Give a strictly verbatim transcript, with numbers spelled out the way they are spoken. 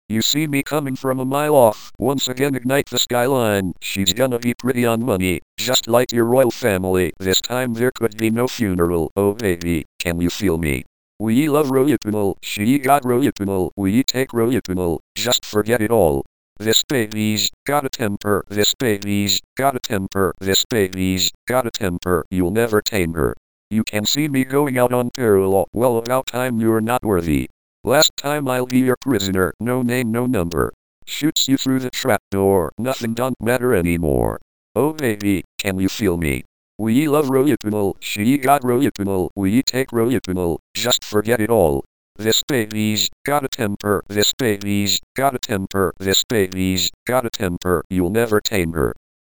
You see me coming from a mile off. Once again ignite the skyline. She's gonna be pretty on money, just like your royal family. This time there could be no funeral. Oh baby, can you feel me? We love Rohypnol. She got Rohypnol. We take Rohypnol. Just forget it all. This baby's got a temper. This baby's got a temper. This baby's got a temper. You'll never tame her. You can see me going out on parallel. Well, about time you're not worthy. Last time I'll be your prisoner. No name, no number. Shoots you through the trapdoor. Nothing don't matter anymore. Oh baby, can you feel me? We love Rohypnol. She got Rohypnol. We take Rohypnol. Just forget it all. This baby's got a temper. This baby's got a temper. This baby's got a temper. You'll never tame her.